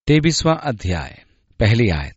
23वां अध्याय, पहली आयत।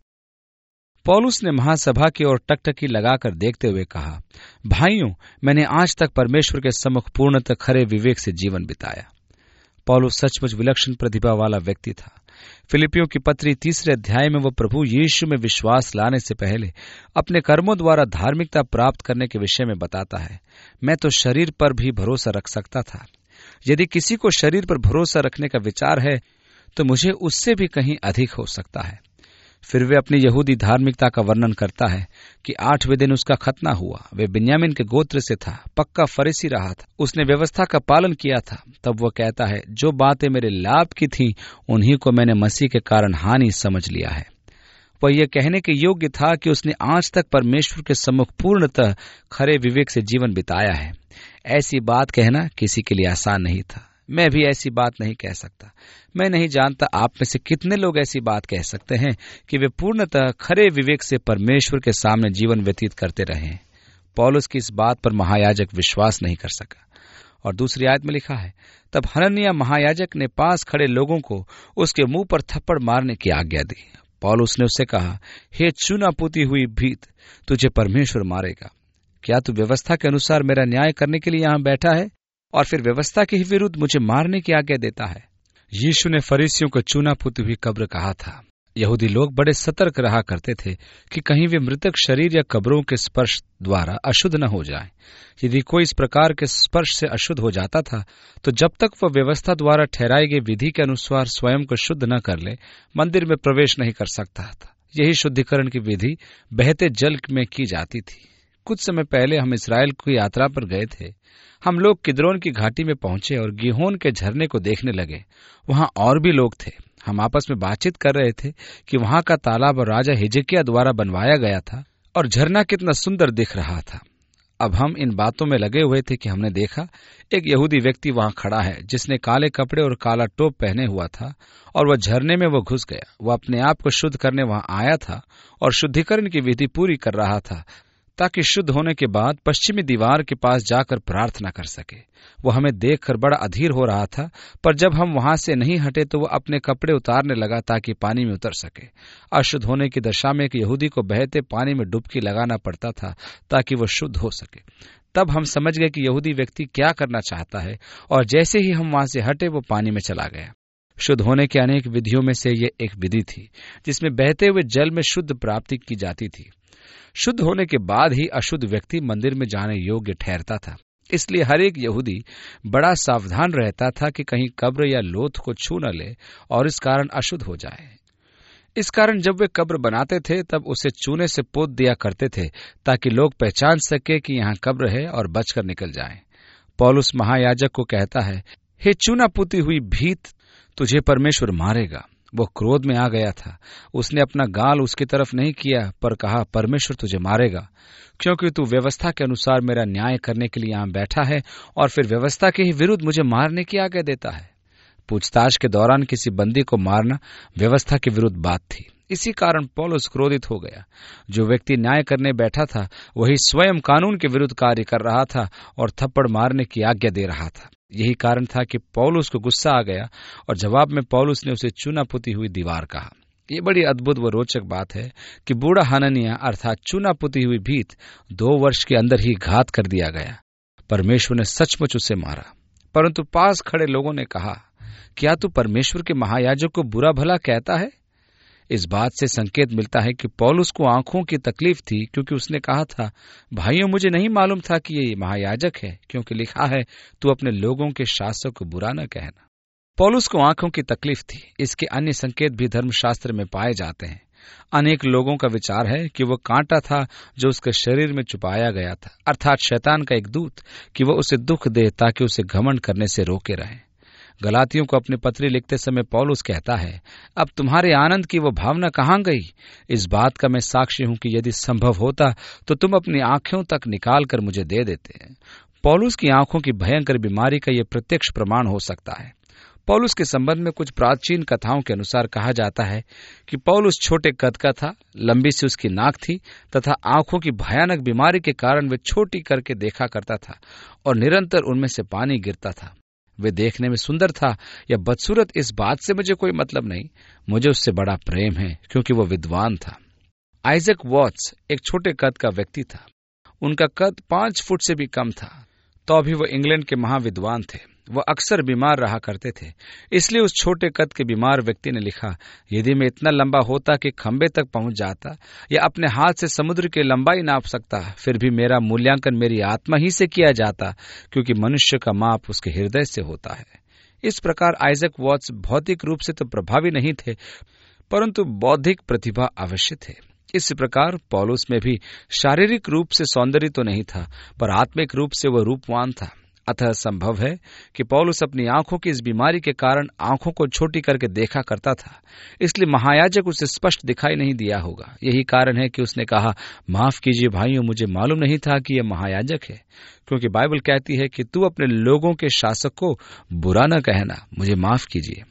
पौलुस ने महासभा की ओर टकटकी लगाकर देखते हुए कहा, भाइयों, मैंने आज तक परमेश्वर के सम्मुख पूर्णतः खरे विवेक से जीवन बिताया। पौलुस सचमुच विलक्षण प्रतिभा वाला व्यक्ति था। फिलिपियों की पत्री 3 अध्याय में वो प्रभु यीशु में विश्वास लाने से पहले अपने कर्मों द्वारा धार्मिकता प्राप्त करने के विषय में बताता है। मैं तो शरीर पर भी भरोसा रख सकता था। यदि किसी को शरीर पर भरोसा रखने का विचार है तो मुझे उससे भी कहीं अधिक हो सकता है। फिर वे अपनी यहूदी धार्मिकता का वर्णन करता है कि 8वें दिन उसका खतना हुआ। वे बिन्यामीन के गोत्र से था, पक्का फरीसी रहा था, उसने व्यवस्था का पालन किया था। तब वह कहता है, जो बातें मेरे लाभ की थीं उन्हीं को मैंने मसीह के कारण हानि समझ लिया है। वह यह कहने के योग्य था कि उसने आज तक परमेश्वर के सम्मुख पूर्णतः खरे विवेक से जीवन बिताया है। ऐसी बात कहना किसी के लिए आसान नहीं था। मैं भी ऐसी बात नहीं कह सकता। मैं नहीं जानता आप में से कितने लोग ऐसी बात कह सकते हैं कि वे पूर्णतः खरे विवेक से परमेश्वर के सामने जीवन व्यतीत करते रहे हैं। पौलुस की इस बात पर महायाजक विश्वास नहीं कर सका। और दूसरी आयत में लिखा है, तब हनन्याह महायाजक ने पास खड़े लोगों को उसके मुंह पर थप्पड़ मारने की आज्ञा दी। पौलुस ने उससे कहा, हे चूना पुती हुई भीत, तुझे परमेश्वर मारेगा। क्या तू व्यवस्था के अनुसार मेरा न्याय करने के लिए यहाँ बैठा है और फिर व्यवस्था के ही विरुद्ध मुझे मारने की आज्ञा देता है? यीशु ने फरीसियों को चूना पुती हुई कब्र कहा था। यहूदी लोग बड़े सतर्क रहा करते थे कि कहीं वे मृतक शरीर या कब्रों के स्पर्श द्वारा अशुद्ध न हो जाए। यदि कोई इस प्रकार के स्पर्श से अशुद्ध हो जाता था तो जब तक वह व्यवस्था द्वारा ठहराई गई विधि के अनुसार स्वयं को शुद्ध न कर ले, मंदिर में प्रवेश नहीं कर सकता था। यही शुद्धिकरण की विधि बहते जल में की जाती थी। कुछ समय पहले हम इस्राएल की यात्रा पर गए थे। हम लोग किद्रोन की घाटी में पहुंचे और गिहोन के झरने को देखने लगे। वहां और भी लोग थे। हम आपस में बातचीत कर रहे थे कि वहां का तालाब राजा हिजकिय्याह द्वारा बनवाया गया था और झरना कितना सुंदर दिख रहा था। अब हम इन बातों में लगे हुए थे कि हमने देखा एक यहूदी व्यक्ति वहां खड़ा है जिसने काले कपड़े और काला टोप पहने हुआ था और वह झरने में वो घुस गया। वह अपने आप को शुद्ध करने वहां आया था और शुद्धिकरण की विधि पूरी कर रहा था ताकि शुद्ध होने के बाद पश्चिमी दीवार के पास जाकर प्रार्थना कर सके। वो हमें देखकर बड़ा अधीर हो रहा था, पर जब हम वहां से नहीं हटे तो वो अपने कपड़े उतारने लगा ताकि पानी में उतर सके। अशुद्ध होने की दशा में एक यहूदी को बहते पानी में डुबकी लगाना पड़ता था ताकि वो शुद्ध हो सके। तब हम समझ गए कि यहूदी व्यक्ति क्या करना चाहता है और जैसे ही हम वहां से हटे वो पानी में चला गया। शुद्ध होने की अनेक विधियों में से ये एक विधि थी जिसमें बहते हुए जल में शुद्ध प्राप्ति की जाती थी। शुद्ध होने के बाद ही अशुद्ध व्यक्ति मंदिर में जाने योग्य ठहरता था। इसलिए हर एक यहूदी बड़ा सावधान रहता था कि कहीं कब्र या लोथ को छू न ले और इस कारण अशुद्ध हो जाए। इस कारण जब वे कब्र बनाते थे तब उसे चूने से पोत दिया करते थे ताकि लोग पहचान सके कि यहाँ कब्र है और बचकर निकल जाएं। पौलुस महायाजक को कहता है, हे चूना पुती हुई भीत, तुझे परमेश्वर मारेगा। वो क्रोध में आ गया था। उसने अपना गाल उसकी तरफ नहीं किया पर कहा, परमेश्वर तुझे मारेगा, क्योंकि तू व्यवस्था के अनुसार मेरा न्याय करने के लिए यहाँ बैठा है और फिर व्यवस्था के ही विरुद्ध मुझे मारने की आज्ञा देता है। पूछताछ के दौरान किसी बंदी को मारना व्यवस्था के विरुद्ध बात थी। इसी कारण पौलुस क्रोधित हो गया। जो व्यक्ति न्याय करने बैठा था वही स्वयं कानून के विरुद्ध कार्य कर रहा था और थप्पड़ मारने की आज्ञा दे रहा था। यही कारण था कि पौलुस को गुस्सा आ गया और जवाब में पौलुस ने उसे चूना पुती हुई दीवार कहा। ये बड़ी अद्भुत व रोचक बात है कि बूढ़ा हनन्याह अर्थात चूना पुती हुई भीत 2 वर्ष के अंदर ही घात कर दिया गया। परमेश्वर ने सचमुच उसे मारा। परंतु पास खड़े लोगों ने कहा, क्या तू परमेश्वर के महायाजक को बुरा भला कहता है? इस बात से संकेत मिलता है कि पौलुस को आंखों की तकलीफ थी, क्योंकि उसने कहा था, भाइयों, मुझे नहीं मालूम था कि ये महायाजक है, क्योंकि लिखा है, तू अपने लोगों के शासक को बुरा न कहना। पौलुस को आंखों की तकलीफ थी। इसके अन्य संकेत भी धर्मशास्त्र में पाए जाते हैं। अनेक लोगों का विचार है कि वह कांटा था जो उसके शरीर में छुपाया गया था, अर्थात शैतान का एक दूत, कि वह उसे दुख दे ताकि उसे घमंड करने से रोके रहे। गलातियों को अपनी पत्री लिखते समय पौलुस कहता है, अब तुम्हारे आनंद की वो भावना कहाँ गई? इस बात का मैं साक्षी हूं कि यदि संभव होता तो तुम अपनी आंखों तक निकाल कर मुझे दे देते। पौलुस की आंखों की भयंकर बीमारी का यह प्रत्यक्ष प्रमाण हो सकता है। पौलुस के संबंध में कुछ प्राचीन कथाओं के अनुसार कहा जाता है कि पौलुस छोटे कद का था, लंबी सी उसकी नाक थी तथा आंखों की भयानक बीमारी के कारण वे छोटी करके देखा करता था और निरंतर उनमें से पानी गिरता था। वे देखने में सुंदर था या बदसूरत, इस बात से मुझे कोई मतलब नहीं। मुझे उससे बड़ा प्रेम है क्योंकि वो विद्वान था। आइजैक वॉट्स एक छोटे कद का व्यक्ति था। उनका कद 5 फुट से भी कम था, तो भी वो इंग्लैंड के महाविद्वान थे। वह अक्सर बीमार रहा करते थे। इसलिए उस छोटे कद के बीमार व्यक्ति ने लिखा, यदि मैं इतना लंबा होता कि खंबे तक पहुंच जाता या अपने हाथ से समुद्र की लंबाई नाप सकता, फिर भी मेरा मूल्यांकन मेरी आत्मा ही से किया जाता, क्योंकि मनुष्य का माप उसके हृदय से होता है। इस प्रकार आइजैक वॉट्स भौतिक रूप से तो प्रभावी नहीं थे, परंतु बौद्धिक प्रतिभा अवश्य थे। इस प्रकार पौलुस में भी शारीरिक रूप से सौंदर्य तो नहीं था, पर आत्मिक रूप से वह रूपवान था। अतः संभव है कि पौलुस अपनी आंखों की इस बीमारी के कारण आंखों को छोटी करके देखा करता था, इसलिए महायाजक उसे स्पष्ट दिखाई नहीं दिया होगा। यही कारण है कि उसने कहा, माफ कीजिए भाइयों, मुझे मालूम नहीं था कि यह महायाजक है, क्योंकि बाइबल कहती है कि तू अपने लोगों के शासक को बुरा न कहना, मुझे माफ कीजिए।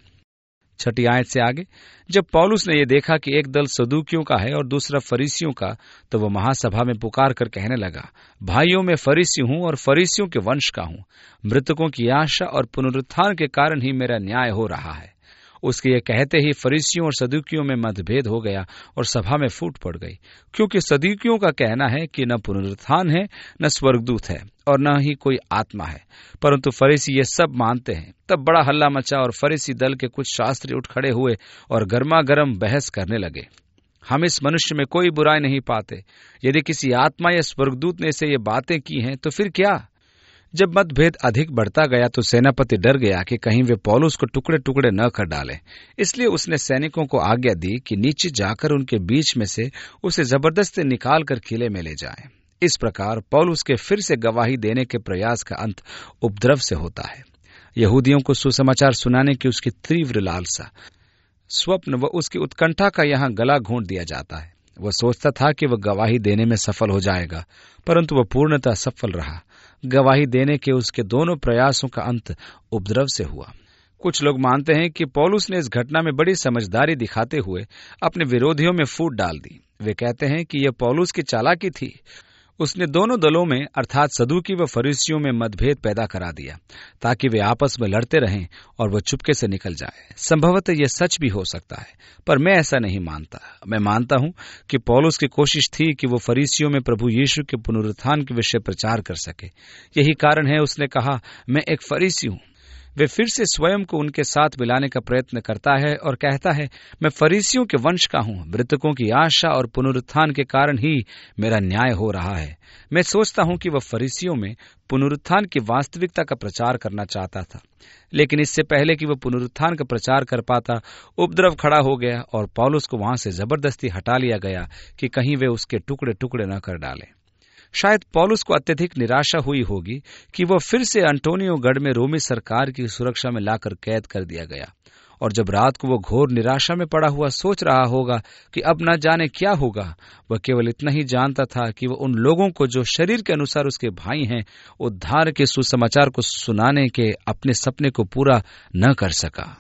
6 आयत से आगे, जब पौलुस ने यह देखा कि एक दल सदूकियों का है और दूसरा फरीसियों का, तो वह महासभा में पुकार कर कहने लगा, भाइयों, मैं फरीसी हूं और फरीसियों के वंश का हूं। मृतकों की आशा और पुनरुत्थान के कारण ही मेरा न्याय हो रहा है। उसके ये कहते ही फरीसियों और सदूकियों में मतभेद हो गया और सभा में फूट पड़ गई, क्योंकि सदूकियों का कहना है कि न पुनरुत्थान है, न स्वर्गदूत है और न ही कोई आत्मा है, परंतु फरीसी ये सब मानते हैं। तब बड़ा हल्ला मचा और फरीसी दल के कुछ शास्त्री उठ खड़े हुए और गर्मा गर्म बहस करने लगे। हम इस मनुष्य में कोई बुराई नहीं पाते। यदि किसी आत्मा या स्वर्गदूत ने इसे ये बातें की हैं तो फिर क्या? जब मतभेद अधिक बढ़ता गया तो सेनापति डर गया कि कहीं वे पौलुस को टुकड़े टुकड़े न कर डालें। इसलिए उसने सैनिकों को आज्ञा दी कि नीचे जाकर उनके बीच में से उसे जबरदस्ती निकाल कर किले में ले जाएं। इस प्रकार पौलुस के फिर से गवाही देने के प्रयास का अंत उपद्रव से होता है। यहूदियों को सुसमाचार सुनाने की उसकी तीव्र लालसा, स्वप्न व उसकी उत्कंठा का यहाँ गला घोंट दिया जाता है। वह सोचता था कि वह गवाही देने में सफल हो जाएगा, परंतु वह पूर्णतः सफल रहा। गवाही देने के उसके दोनों प्रयासों का अंत उपद्रव से हुआ। कुछ लोग मानते हैं कि पौलुस ने इस घटना में बड़ी समझदारी दिखाते हुए अपने विरोधियों में फूट डाल दी। वे कहते हैं कि यह पौलुस की चालाकी थी। उसने दोनों दलों में अर्थात सदूकी व फरीसियों में मतभेद पैदा करा दिया ताकि वे आपस में लड़ते रहें और वह चुपके से निकल जाए। संभवतः यह सच भी हो सकता है, पर मैं ऐसा नहीं मानता। मैं मानता हूं कि पौलुस की कोशिश थी कि वो फरीसियों में प्रभु यीशु के पुनरुत्थान के विषय प्रचार कर सके। यही कारण है उसने कहा, मैं एक फरीसी हूं। वे फिर से स्वयं को उनके साथ मिलाने का प्रयत्न करता है और कहता है, मैं फरीसियों के वंश का हूं। मृतकों की आशा और पुनरुत्थान के कारण ही मेरा न्याय हो रहा है। मैं सोचता हूं कि वह फरीसियों में पुनरुत्थान की वास्तविकता का प्रचार करना चाहता था, लेकिन इससे पहले कि वह पुनरुत्थान का प्रचार कर पाता, उपद्रव खड़ा हो गया और पौलुस को वहां से जबरदस्ती हटा लिया गया कि कहीं वे उसके टुकड़े टुकड़े न कर डालें। शायद पौलुस को अत्यधिक निराशा हुई होगी कि वह फिर से अंटोनियो गढ़ में रोमी सरकार की सुरक्षा में लाकर कैद कर दिया गया, और जब रात को वह घोर निराशा में पड़ा हुआ सोच रहा होगा कि अब न जाने क्या होगा, वह केवल इतना ही जानता था कि वह उन लोगों को जो शरीर के अनुसार उसके भाई हैं, उद्धार के सुसमाचार को सुनाने के अपने सपने को पूरा न कर सका।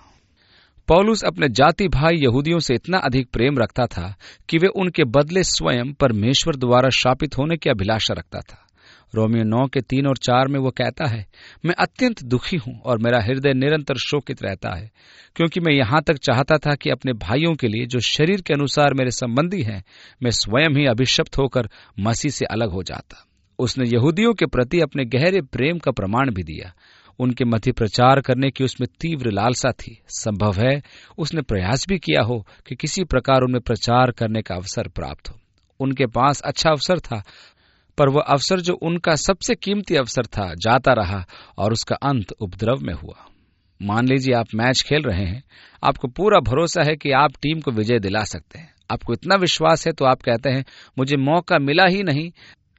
पौलुस अपने जाति भाई यहूदियों से इतना अधिक प्रेम रखता था कि वे उनके बदले स्वयं परमेश्वर द्वारा शापित होने की अभिलाषा रखता था। रोमियो 9:3 और 4 में वो कहता है, मैं अत्यंत दुखी हूं और मेरा हृदय निरंतर शोकित रहता है, क्योंकि मैं यहां तक चाहता था कि अपने भाइयों के लिए जो शरीर के अनुसार मेरे संबंधी हैं, मैं स्वयं ही अभिशप्त होकर मसीह से अलग हो जाता। उसने यहूदियों के प्रति अपने गहरे प्रेम का प्रमाण भी दिया। उनके मध्य प्रचार करने की उसमें तीव्र लालसा थी। संभव है उसने प्रयास भी किया हो कि किसी प्रकार उनमें प्रचार करने का अवसर प्राप्त हो। उनके पास अच्छा अवसर था, पर वह अवसर जो उनका सबसे कीमती अवसर था जाता रहा और उसका अंत उपद्रव में हुआ। मान लीजिए आप मैच खेल रहे हैं, आपको पूरा भरोसा है कि आप टीम को विजय दिला सकते हैं। आपको इतना विश्वास है तो आप कहते हैं, मुझे मौका मिला ही नहीं,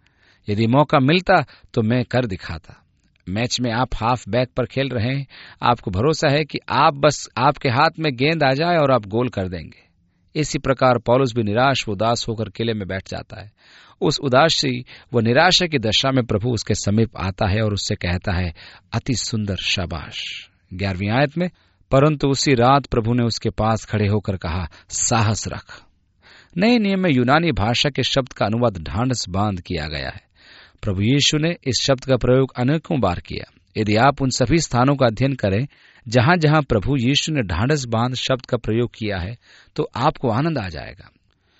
यदि मौका मिलता तो मैं कर दिखाता। मैच में आप हाफ बैक पर खेल रहे हैं, आपको भरोसा है कि आपके हाथ में गेंद आ जाए और आप गोल कर देंगे। इसी प्रकार पौलुस भी निराश व उदास होकर किले में बैठ जाता है। उस उदासी व निराशा की दशा में प्रभु उसके समीप आता है और उससे कहता है, अति सुंदर, शाबाश। 11वीं आयत में, परंतु उसी रात प्रभु ने उसके पास खड़े होकर कहा, साहस रख। नए नियम में यूनानी भाषा के शब्द का अनुवाद ढांढस बांध किया गया है। प्रभु यीशु ने इस शब्द का प्रयोग अनेकों बार किया। यदि आप उन सभी स्थानों का अध्ययन करें जहां जहां प्रभु यीशु ने ढांढस बांध शब्द का प्रयोग किया है, तो आपको आनंद आ जाएगा।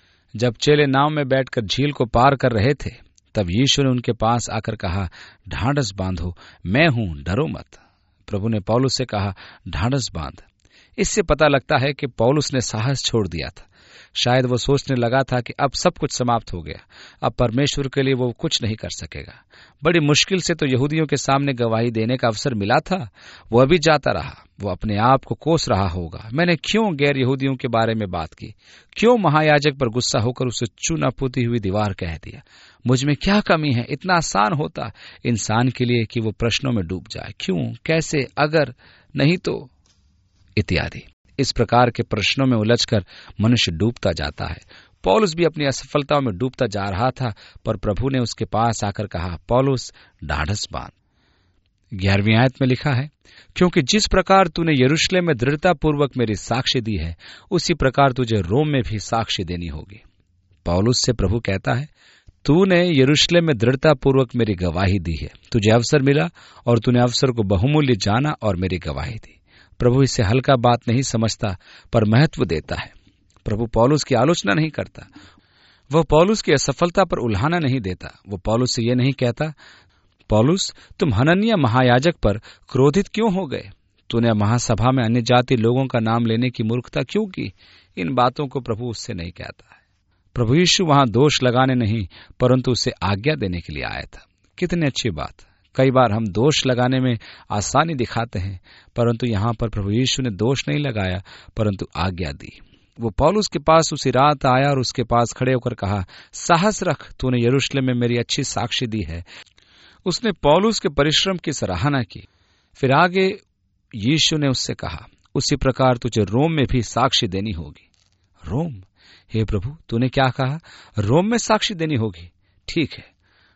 जब चेले नाव में बैठकर झील को पार कर रहे थे, तब यीशु ने उनके पास आकर कहा, ढांढस बांधो, मैं हूं, डरो मत। प्रभु ने पौलुस से कहा, ढांढस बांध। इससे पता लगता है कि पौलुस ने साहस छोड़ दिया था। शायद वो सोचने लगा था कि अब सब कुछ समाप्त हो गया, अब परमेश्वर के लिए वो कुछ नहीं कर सकेगा। बड़ी मुश्किल से तो यहूदियों के सामने गवाही देने का अवसर मिला था। वो अभी जाता रहा। वो अपने आप को कोस रहा होगा, मैंने क्यों गैर यहूदियों के बारे में बात की, क्यों महायाजक पर गुस्सा होकर उसे चूना पुती हुई दीवार कह दिया। मुझ में क्या कमी है? इतना आसान होता इंसान के लिए कि वो प्रश्नों में डूब जाए, क्यों, कैसे, अगर, नहीं तो, इत्यादि। इस प्रकार के प्रश्नों में उलझकर मनुष्य डूबता जाता है। पौलुस भी अपनी असफलताओं में डूबता जा रहा था, पर प्रभु ने उसके पास आकर कहा, पौलुस, ढाढ़स बांध। 11वीं आयत में लिखा है, क्योंकि जिस प्रकार तूने यरूशलेम में दृढ़तापूर्वक मेरी साक्षी दी है, उसी प्रकार तुझे रोम में भी साक्षी देनी होगी। पौलुस से प्रभु कहता है, तूने यरूशलेम में दृढ़तापूर्वक मेरी गवाही दी है। तुझे अवसर मिला और तूने अवसर को बहुमूल्य जाना और मेरी गवाही दी। प्रभु इससे हल्का बात नहीं समझता, पर महत्व देता है। प्रभु पौलुस की आलोचना नहीं करता। वह पौलुस की असफलता पर उल्हाना नहीं देता। वो पौलुस से यह नहीं कहता, पौलुस, तुम हनन्याह महायाजक पर क्रोधित क्यों हो गए? तूने महासभा में अन्य जाति लोगों का नाम लेने की मूर्खता क्यों की? इन बातों को प्रभु उससे नहीं कहता है। प्रभु यीशु वहां दोष लगाने नहीं, परंतु उसे आज्ञा देने के लिए आया था। कितनी अच्छी बात। कई बार हम दोष लगाने में आसानी दिखाते हैं, परंतु यहां पर प्रभु यीशु ने दोष नहीं लगाया, परंतु आज्ञा दी। वो पौलुस के पास उसी रात आया और उसके पास खड़े होकर कहा, साहस रख, तूने यरूशलेम में मेरी अच्छी साक्षी दी है। उसने पौलुस के परिश्रम की सराहना की। फिर आगे यीशु ने उससे कहा, उसी प्रकार तुझे रोम में भी साक्षी देनी होगी। रोम? हे प्रभु, तूने क्या कहा? रोम में साक्षी देनी होगी? ठीक है।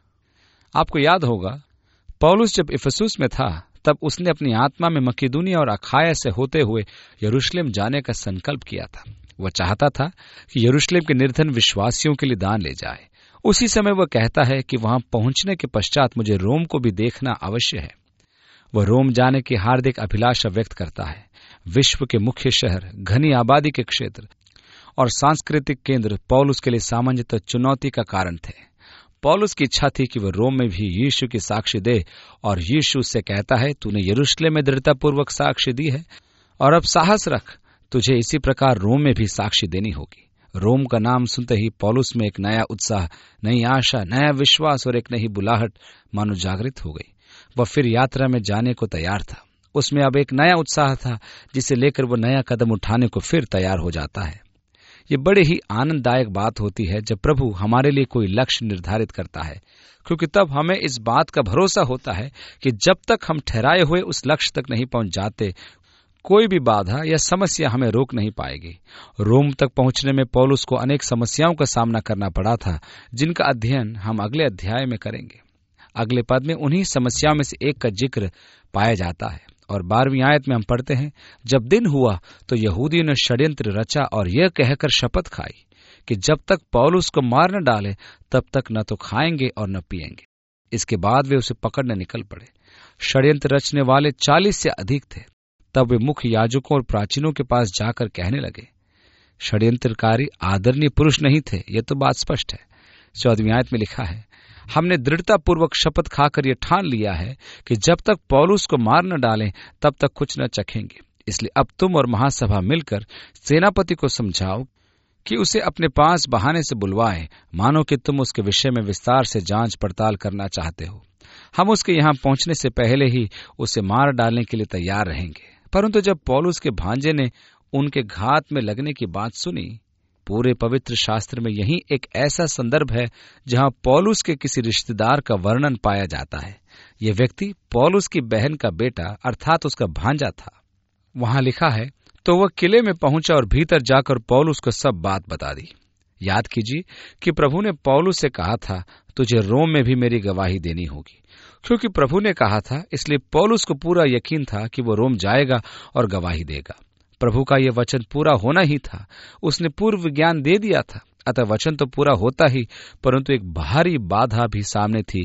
आपको याद होगा, पौलुस जब इफिसुस में था, तब उसने अपनी आत्मा में मकिदुनिया और अखाया से होते हुए यरूशलेम जाने का संकल्प किया था। वह चाहता था कि यरूशलेम के निर्धन विश्वासियों के लिए दान ले जाए। उसी समय वह कहता है कि वहां पहुंचने के पश्चात मुझे रोम को भी देखना अवश्य है। वह रोम जाने की हार्दिक अभिलाषा व्यक्त करता है। विश्व के मुख्य शहर, घनी आबादी के क्षेत्र और सांस्कृतिक केंद्र पौलुस के लिए सामान्यतः चुनौती का कारण थे। पौलुस की इच्छा थी कि वह रोम में भी यीशु की साक्षी दे, और यीशु से कहता है, तूने यरूशलेम में दृढ़तापूर्वक साक्षी दी है, और अब साहस रख, तुझे इसी प्रकार रोम में भी साक्षी देनी होगी। रोम का नाम सुनते ही पौलुस में एक नया उत्साह, नई आशा, नया विश्वास और एक नई बुलाहट मानो जागृत हो गई। वह फिर यात्रा में जाने को तैयार था। उसमें अब एक नया उत्साह था, जिसे लेकर वह नया कदम उठाने को फिर तैयार हो जाता है। ये बड़े ही आनंददायक बात होती है जब प्रभु हमारे लिए कोई लक्ष्य निर्धारित करता है, क्योंकि तब हमें इस बात का भरोसा होता है कि जब तक हम ठहराए हुए उस लक्ष्य तक नहीं पहुंच जाते, कोई भी बाधा या समस्या हमें रोक नहीं पाएगी। रोम तक पहुंचने में पौलुस को अनेक समस्याओं का सामना करना पड़ा था, जिनका अध्ययन हम अगले अध्याय में करेंगे। अगले पद में उन्हीं समस्याओं में से एक का जिक्र पाया जाता है, और 12वीं आयत में हम पढ़ते हैं, जब दिन हुआ तो यहूदियों ने षड्यंत्र रचा और यह कहकर शपथ खाई कि जब तक पौलुस को मार न डाले, तब तक न तो खाएंगे और न पिएंगे। इसके बाद वे उसे पकड़ने निकल पड़े। षड्यंत्र रचने वाले 40 से अधिक थे। तब वे मुख्य याजकों और प्राचीनों के पास जाकर कहने लगे। षड्यंत्रकारी आदरणीय पुरुष नहीं थे, यह तो बात स्पष्ट है। 14वीं आयत में लिखा है, हमने दृढ़तापूर्वक शपथ खाकर यह ठान लिया है कि जब तक पौलुस को मार न डालें, तब तक कुछ न चखेंगे। इसलिए अब तुम और महासभा मिलकर सेनापति को समझाओ कि उसे अपने पास बहाने से बुलवाए, मानो कि तुम उसके विषय में विस्तार से जांच पड़ताल करना चाहते हो। हम उसके यहां पहुंचने से पहले ही उसे मार डालने के लिए तैयार रहेंगे। परंतु जब पौलुस के भांजे ने उनके घात में लगने की बात सुनी, पूरे पवित्र शास्त्र में यही एक ऐसा संदर्भ है जहां पौलुस के किसी रिश्तेदार का वर्णन पाया जाता है। यह व्यक्ति पौलुस की बहन का बेटा अर्थात उसका भांजा था। वहां लिखा है, तो वह किले में पहुंचा और भीतर जाकर पौलुस को सब बात बता दी। याद कीजिए कि प्रभु ने पौलुस से कहा था, तुझे रोम में भी मेरी गवाही देनी होगी। क्योंकि प्रभु ने कहा था, इसलिए पौलुस को पूरा यकीन था कि वो रोम जाएगा और गवाही देगा। प्रभु का यह वचन पूरा होना ही था। उसने पूर्व ज्ञान दे दिया था, अतः वचन तो पूरा होता ही, परंतु एक भारी बाधा भी सामने थी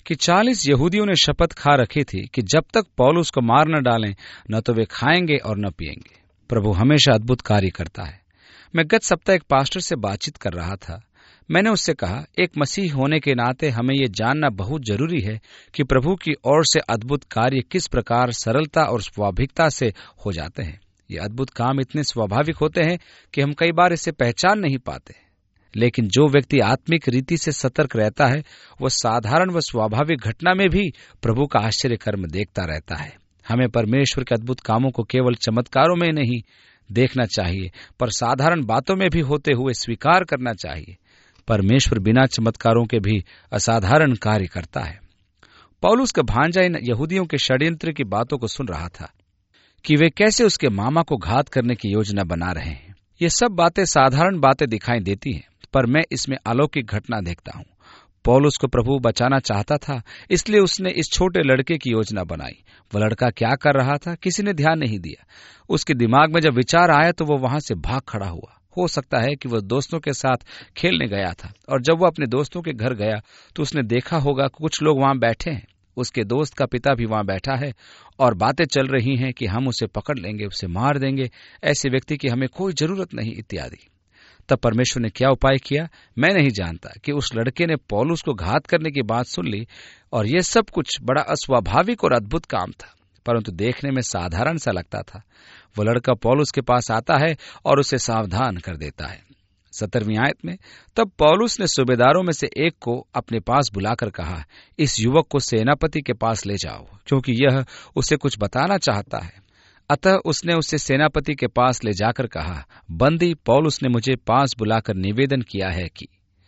कि 40 यहूदियों ने शपथ खा रखी थी कि जब तक पौलुस को मार न डालें न तो वे खाएंगे और न पिएंगे। प्रभु हमेशा अद्भुत कार्य करता है। मैं गत सप्ताह एक पास्टर से बातचीत कर रहा था। मैंने उससे कहा, एक मसीह होने के नाते हमें ये जानना बहुत जरूरी है कि प्रभु की ओर से अद्भुत कार्य किस प्रकार सरलता और स्वाभाविकता से हो जाते हैं। ये अद्भुत काम इतने स्वाभाविक होते हैं कि हम कई बार इसे पहचान नहीं पाते। लेकिन जो व्यक्ति आत्मिक रीति से सतर्क रहता है, वह साधारण व स्वाभाविक घटना में भी प्रभु का आश्चर्य कर्म देखता रहता है। हमें परमेश्वर के अद्भुत कामों को केवल चमत्कारों में नहीं देखना चाहिए, पर साधारण बातों में भी होते हुए स्वीकार करना चाहिए। परमेश्वर बिना चमत्कारों के भी असाधारण कार्य करता है। पौलुस का भांजा इन यहूदियों के षड्यंत्र की बातों को सुन रहा था कि वे कैसे उसके मामा को घात करने की योजना बना रहे हैं। ये सब बातें साधारण बातें दिखाई देती हैं, पर मैं इसमें अलौकिक घटना देखता हूँ। पौलुस को प्रभु बचाना चाहता था, इसलिए उसने इस छोटे लड़के की योजना बनाई। वह लड़का क्या कर रहा था, किसी ने ध्यान नहीं दिया। उसके दिमाग में जब विचार आया तो वह वहां से भाग खड़ा हुआ। हो सकता है कि वह दोस्तों के साथ खेलने गया था, और जब वह अपने दोस्तों के घर गया तो उसने देखा होगा कि कुछ लोग वहां बैठे हैं। उसके दोस्त का पिता भी वहां बैठा है और बातें चल रही हैं कि हम उसे पकड़ लेंगे, उसे मार देंगे, ऐसे व्यक्ति की हमें कोई जरूरत नहीं इत्यादि। तब परमेश्वर ने क्या उपाय किया, मैं नहीं जानता कि उस लड़के ने पौलुस को घात करने की बात सुन ली, और यह सब कुछ बड़ा अस्वाभाविक और अद्भुत काम था, परंतु देखने में साधारण सा लगता था। वो लड़का पौलुस के पास आता है और उसे सावधान कर देता है। 17वीं आयत में, तब पौलुस ने सूबेदारों में से एक को अपने पास बुलाकर कहा, इस युवक को सेनापति के पास ले जाओ, क्योंकि यह उसे कुछ बताना चाहता है। अतः उसने उसे सेनापति के पास ले जाकर कहा, बंदी पौलुस ने मुझे पास बुलाकर निवेदन किया है कि।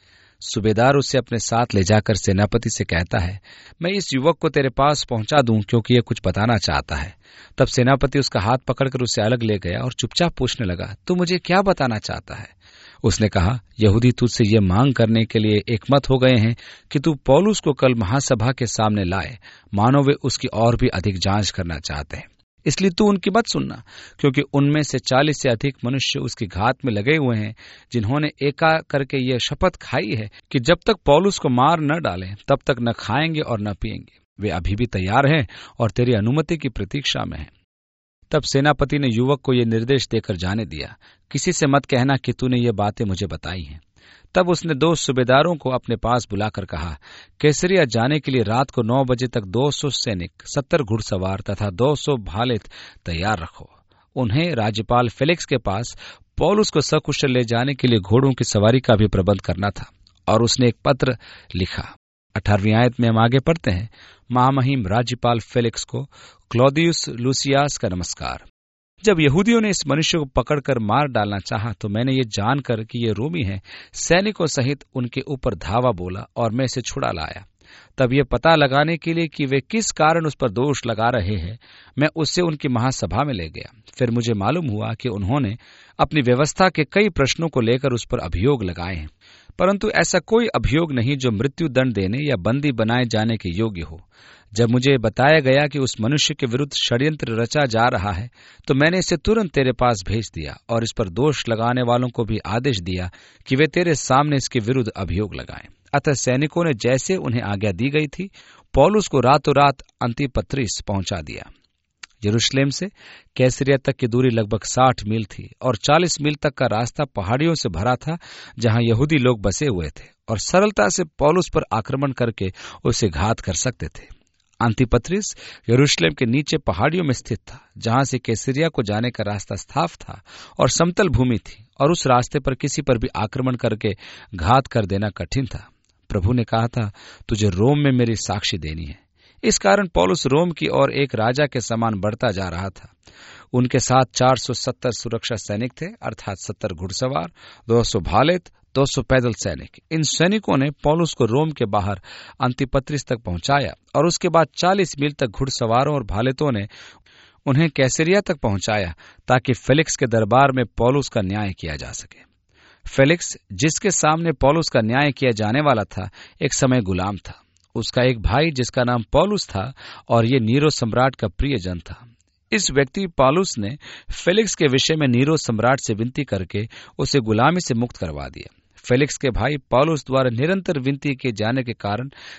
सूबेदार उसे अपने साथ ले जाकर सेनापति से कहता है, मैं इस युवक को तेरे पास पहुंचा दूं, क्योंकि यह कुछ बताना चाहता है। तब सेनापति उसका हाथ पकड़कर उसे अलग ले गया और चुपचाप पूछने लगा, तू मुझे क्या बताना चाहता है? उसने कहा, यहूदी तुझसे ये मांग करने के लिए एकमत हो गए हैं कि तू पौलुस को कल महासभा के सामने लाए, मानो वे उसकी और भी अधिक जांच करना चाहते हैं। इसलिए तू उनकी मत सुनना, क्योंकि उनमें से 40 से अधिक मनुष्य उसकी घात में लगे हुए हैं, जिन्होंने एका करके यह शपथ खाई है कि जब तक पौलुस को मार न डालें तब तक न खाएंगे और न पिएंगे। वे अभी भी तैयार हैं और तेरी अनुमति की प्रतीक्षा में हैं। तब सेनापति ने युवक को यह निर्देश देकर जाने दिया, किसी से मत कहना कि तूने ये बातें मुझे बताई हैं। तब उसने 2 सूबेदारों को अपने पास बुलाकर कहा, कैसरिया जाने के लिए रात को 9 बजे तक 200 सैनिक, 70 घुड़सवार तथा 200 भाले तैयार रखो। उन्हें राज्यपाल फेलिक्स के पास पौलुस को सकुशल ले जाने के लिए घोड़ों की सवारी का भी प्रबंध करना था। और उसने एक पत्र लिखा। 18वीं आयत में हम आगे पढ़ते हैं, महामहिम राज्यपाल फेलिक्स को क्लौदियुस लूसियास का नमस्कार। जब यहूदियों ने इस मनुष्य को पकड़कर मार डालना चाहा तो मैंने ये जानकर कि ये रोमी है, सैनिकों सहित उनके ऊपर धावा बोला और मैं इसे छुड़ा लाया। तब ये पता लगाने के लिए कि वे किस कारण उस पर दोष लगा रहे हैं, मैं उससे उनकी महासभा में ले गया। फिर मुझे मालूम हुआ कि उन्होंने अपनी व्यवस्था के कई प्रश्नों को लेकर उस पर अभियोग लगाए हैं, परंतु ऐसा कोई अभियोग नहीं जो मृत्यु दंड देने या बंदी बनाए जाने के योग्य हो। जब मुझे बताया गया कि उस मनुष्य के विरुद्ध षड्यंत्र रचा जा रहा है, तो मैंने इसे तुरंत तेरे पास भेज दिया और इस पर दोष लगाने वालों को भी आदेश दिया कि वे तेरे सामने इसके विरुद्ध अभियोग लगाएं। अतः सैनिकों ने जैसे उन्हें आज्ञा दी गई थी, पौलुस को रातों रात अंतिपत्रिस पहुंचा दिया। यरूशलेम से कैसरिया तक की दूरी लगभग 60 मील थी और 40 मील तक का रास्ता पहाड़ियों से भरा था, जहां यहूदी लोग बसे हुए थे और सरलता से पौलुस पर आक्रमण करके उसे घात कर सकते थे। अंतिपत्रिस यरूशलेम के नीचे पहाड़ियों में स्थित था, जहां से कैसरिया को जाने का रास्ता साफ था और समतल भूमि थी, और उस रास्ते पर किसी पर भी आक्रमण करके घात कर देना कठिन था। प्रभु ने कहा था, तुझे रोम में मेरी साक्षी देनी है। इस कारण पौलुस रोम की ओर एक राजा के समान बढ़ता जा रहा था। उनके साथ 470 सुरक्षा सैनिक थे, अर्थात 70 घुड़सवार, 200 भालेत, 200 पैदल सैनिक। इन सैनिकों ने पौलुस को रोम के बाहर अंतिपत्रिस तक पहुंचाया और उसके बाद 40 मील तक घुड़सवारों और भालेतों ने उन्हें कैसरिया तक पहुंचाया, ताकि फेलिक्स के दरबार में पौलुस का न्याय किया जा सके। फेलिक्स, जिसके सामने पौलुस का न्याय किया जाने वाला था, एक समय गुलाम था। उसका एक भाई जिसका नाम पौलुस था, और ये नीरो सम्राट का प्रियजन था। इस व्यक्ति पौलुस ने फेलिक्स के विषय में नीरो सम्राट से विनती करके उसे गुलामी से मुक्त करवा दिया। फेलिक्स के भाई पौलुस द्वारा निरंतर विनती किए जाने के कारण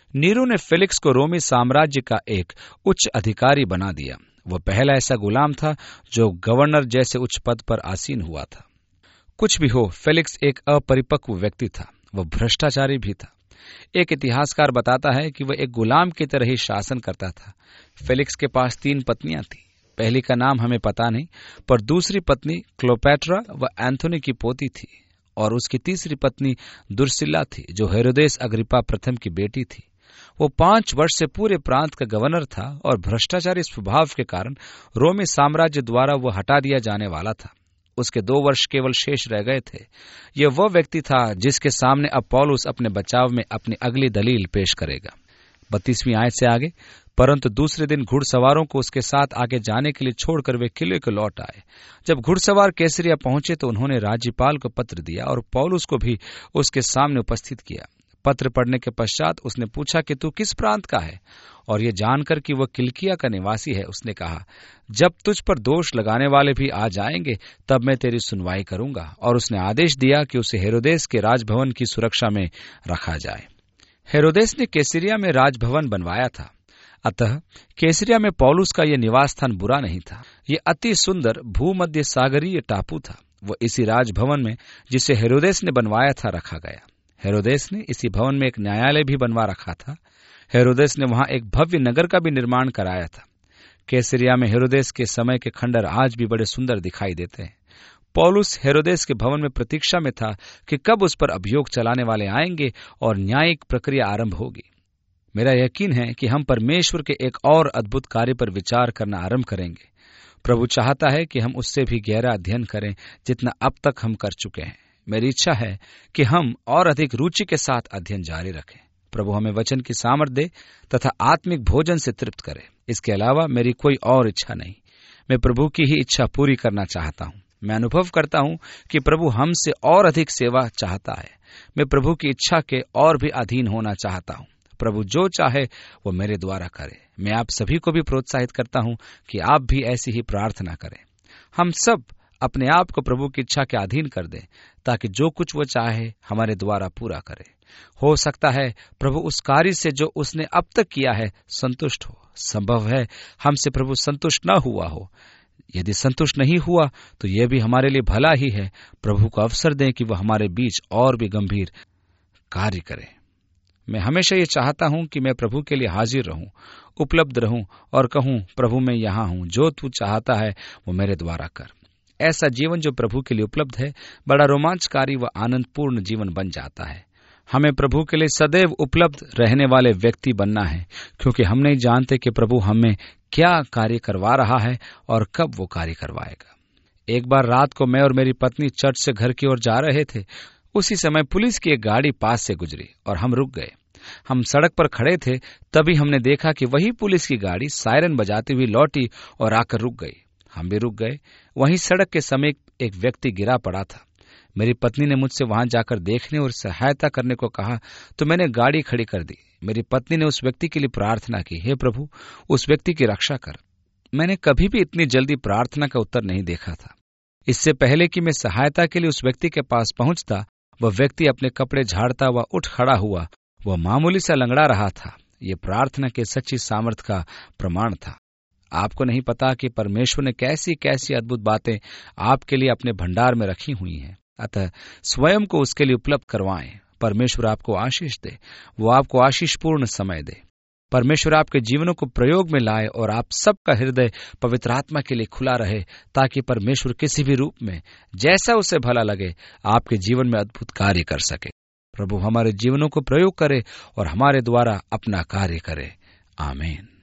नीरो ने फेलिक्स को रोमी साम्राज्य का एक उच्च अधिकारी बना दिया। वह पहला ऐसा गुलाम था जो गवर्नर जैसे उच्च पद पर आसीन हुआ था। कुछ भी हो, फेलिक्स एक अपरिपक्व व्यक्ति था। वह भ्रष्टाचारी भी था। एक इतिहासकार बताता है कि वह एक गुलाम की तरह ही शासन करता था। फेलिक्स के पास 3 पत्नियां थीं। पहली का नाम हमें पता नहीं, पर दूसरी पत्नी क्लोपेट्रा व एंथोनी की पोती थी, और उसकी तीसरी पत्नी दुर्सिल्ला थी, जो हेरोदेस अग्रिप्पा प्रथम की बेटी थी। वो 5 वर्ष से पूरे प्रांत का गवर्नर था और भ्रष्टाचारी स्वभाव के कारण रोमी साम्राज्य द्वारा वह हटा दिया जाने वाला था। उसके 2 वर्ष केवल शेष रह गए थे। यह वह व्यक्ति था जिसके सामने अब पौलुस अपने बचाव में अपनी अगली दलील पेश करेगा। 32वीं आयत से आगे, परंतु दूसरे दिन घुड़सवारों को उसके साथ आगे जाने के लिए छोड़कर वे किले को लौट आए। जब घुड़सवार कैसरिया पहुंचे तो उन्होंने राज्यपाल को पत्र दिया और पौलुस को भी उसके सामने उपस्थित किया। पत्र पढ़ने के पश्चात उसने पूछा कि तू किस प्रांत का है, और यह जानकर कि वह किलिकिया का निवासी है, उसने कहा, जब तुझ पर दोष लगाने वाले भी आ जाएंगे तब मैं तेरी सुनवाई करूंगा। और उसने आदेश दिया कि उसे हेरोदेस के राजभवन की सुरक्षा में रखा जाए। हेरोदेस ने कैसरिया में राजभवन बनवाया था, अतः कैसरिया में पौलुस का यह निवास स्थान बुरा नहीं था। यह अति सुंदर भूमध्य सागरीय टापू था। वह इसी राजभवन में, जिसे हेरोदेस ने बनवाया था, रखा गया। हेरोदेस ने इसी भवन में एक न्यायालय भी बनवा रखा था। हेरोदेस ने वहां एक भव्य नगर का भी निर्माण कराया था। कैसरिया में हेरोदेस के समय के खंडर आज भी बड़े सुंदर दिखाई देते हैं। पौलुस हेरोदेस के भवन में प्रतीक्षा में था कि कब उस पर अभियोग चलाने वाले आएंगे और न्यायिक प्रक्रिया आरंभ होगी। मेरा यकीन है कि हम परमेश्वर के एक और अद्भुत कार्य पर विचार करना आरंभ करेंगे। प्रभु चाहता है कि हम उससे भी गहरा अध्ययन करें जितना अब तक हम कर चुके हैं। मेरी इच्छा है कि हम और अधिक रुचि के साथ अध्ययन जारी रखें। प्रभु हमें वचन की सामर्थ दे तथा आत्मिक भोजन से तृप्त करे। इसके अलावा मेरी कोई और इच्छा नहीं। मैं प्रभु की ही इच्छा पूरी करना चाहता हूं। मैं अनुभव करता हूं कि प्रभु हमसे और अधिक सेवा चाहता है। मैं प्रभु की इच्छा के और भी अधीन होना चाहता हूं। प्रभु जो चाहे वो मेरे द्वारा करे। मैं आप सभी को भी प्रोत्साहित करता हूं कि आप भी ऐसी ही प्रार्थना करें। हम सब अपने आप को प्रभु की इच्छा के अधीन कर दें, ताकि जो कुछ वो चाहे हमारे द्वारा पूरा करे। हो सकता है प्रभु उस कार्य से जो उसने अब तक किया है संतुष्ट हो। संभव है हमसे प्रभु संतुष्ट न हुआ हो। यदि संतुष्ट नहीं हुआ तो यह भी हमारे लिए भला ही है। प्रभु को अवसर दें कि वह हमारे बीच और भी गंभीर कार्य करे। मैं हमेशा ये चाहता हूं कि मैं प्रभु के लिए हाजिर रहूं, उपलब्ध रहूं और कहूं, प्रभु मैं यहां हूं, जो तू चाहता है वो मेरे द्वारा कर। ऐसा जीवन जो प्रभु के लिए उपलब्ध है बड़ा रोमांचकारी व आनंदपूर्ण जीवन बन जाता है। हमें प्रभु के लिए सदैव उपलब्ध रहने वाले व्यक्ति बनना है, क्योंकि हम नहीं जानते कि प्रभु हमें क्या कार्य करवा रहा है और कब वो कार्य करवाएगा। एक बार रात को मैं और मेरी पत्नी चर्च से घर की ओर जा रहे थे। उसी समय पुलिस की एक गाड़ी पास से गुजरी और हम रुक गए। हम सड़क पर खड़े थे, तभी हमने देखा कि वही पुलिस की गाड़ी सायरन बजाती हुई लौटी और आकर रुक गई। हम भी रुक गए। वहीं सड़क के समीप एक व्यक्ति गिरा पड़ा था। मेरी पत्नी ने मुझसे वहां जाकर देखने और सहायता करने को कहा, तो मैंने गाड़ी खड़ी कर दी। मेरी पत्नी ने उस व्यक्ति के लिए प्रार्थना की, हे प्रभु उस व्यक्ति की रक्षा कर। मैंने कभी भी इतनी जल्दी प्रार्थना का उत्तर नहीं देखा था। इससे पहले कि मैं सहायता के लिए उस व्यक्ति के पास पहुंचता, वह व्यक्ति अपने कपड़े झाड़ता हुआ उठ खड़ा हुआ। वह मामूली सा लंगड़ा रहा था। यह प्रार्थना के सच्ची सामर्थ का प्रमाण था। आपको नहीं पता कि परमेश्वर ने कैसी कैसी अद्भुत बातें आपके लिए अपने भंडार में रखी हुई हैं। अतः स्वयं को उसके लिए उपलब्ध करवाएं। परमेश्वर आपको आशीष दे, वो आपको आशीषपूर्ण समय दे। परमेश्वर आपके जीवनों को प्रयोग में लाए और आप सबका हृदय पवित्र आत्मा के लिए खुला रहे, ताकि परमेश्वर किसी भी रूप में जैसा उसे भला लगे आपके जीवन में अद्भुत कार्य कर सके। प्रभु हमारे जीवनों को प्रयोग करे और हमारे द्वारा अपना कार्य करे। आमीन।